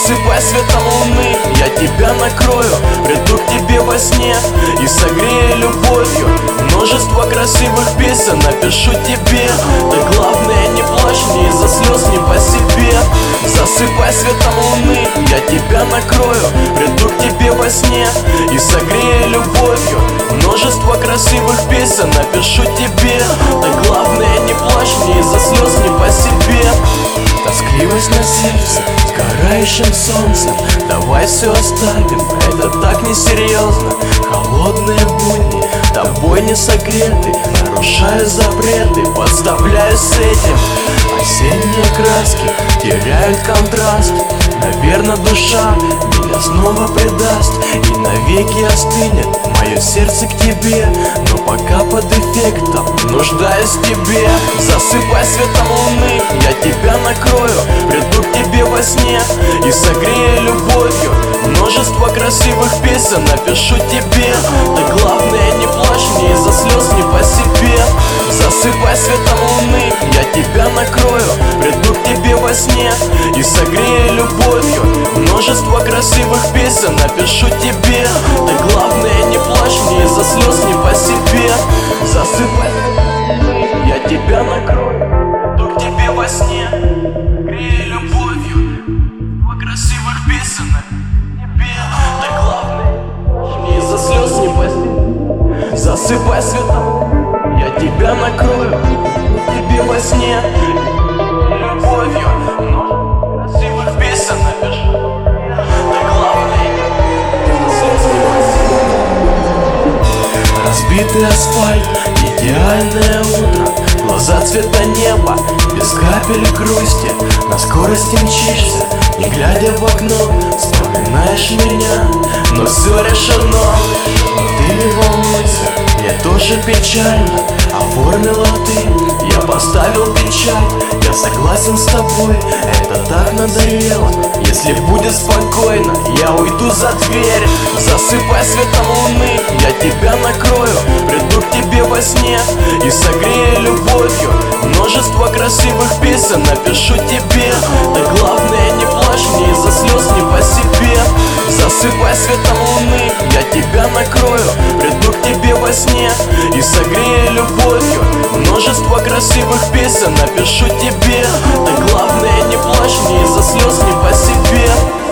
Засыпай светом луны, я тебя накрою. Приду к тебе во сне и согрею любовью. Множество красивых песен напишу тебе. Ты главное не плачь, не из-за слез, не по себе. Засыпай светом луны, я тебя накрою. Приду к тебе во сне и согрею любовью. Множество красивых песен напишу тебе. Ты главное не плачь, не из-за слез, не по себе. Тоскливость на сердце, сгорающим солнцем. Давай все оставим, это так несерьезно. Холодные будни, тобой не согреты. Нарушаю запреты, подставляюсь с этим. Осенние краски теряют контраст. Наверно, душа меня снова предаст и навеки остынет мое сердце к тебе. Но пока под эффектом нуждаюсь в тебе. Засыпай светом луны, я тебя накрою. Приду к тебе во сне и согрею любовью. Множество красивых песен напишу тебе. Ты главное не плачь, не из-за слез, не по себе. Засыпай светом луны, я тебя накрою. Приду к тебе во сне и согрею любовью. Множество красивых песен напишу тебе. Ты главное не плачь, не из-за слез, не по себе. Засыпай светом луны, я тебя накрою. Приду к тебе во сне, согрею любовью. Во красивых песен тебе. Ты главное не из-за слез, не по себе. Засыпай светом, я тебя накрою. Тебе во сне любовью. Но красивых песен напишу. Ты главное слез не по себе. Разбитый асфальт, идеальное утро. Глаза цвета неба, без капель грусти. На скорости мчишься, не глядя в окно. Вспоминаешь меня, но все решено. Но ты не волнуйся, мне тоже печально. Оформила ты, я поставил печать. Я согласен с тобой, это так надоело. Если будет спокойно, я уйду за дверь. Засыпай светом луны, я тебя накрою. Приду к тебе во сне и согрею любовью. Множество красивых песен напишу тебе. Ты главное не плачь, не из-за слез, не по себе. Засыпай светом луны, я тебя накрою. Приду к тебе во сне и согрею любовью. Множество красивых песен напишу тебе. Ты главное не плачь, не из-за слез, не по себе.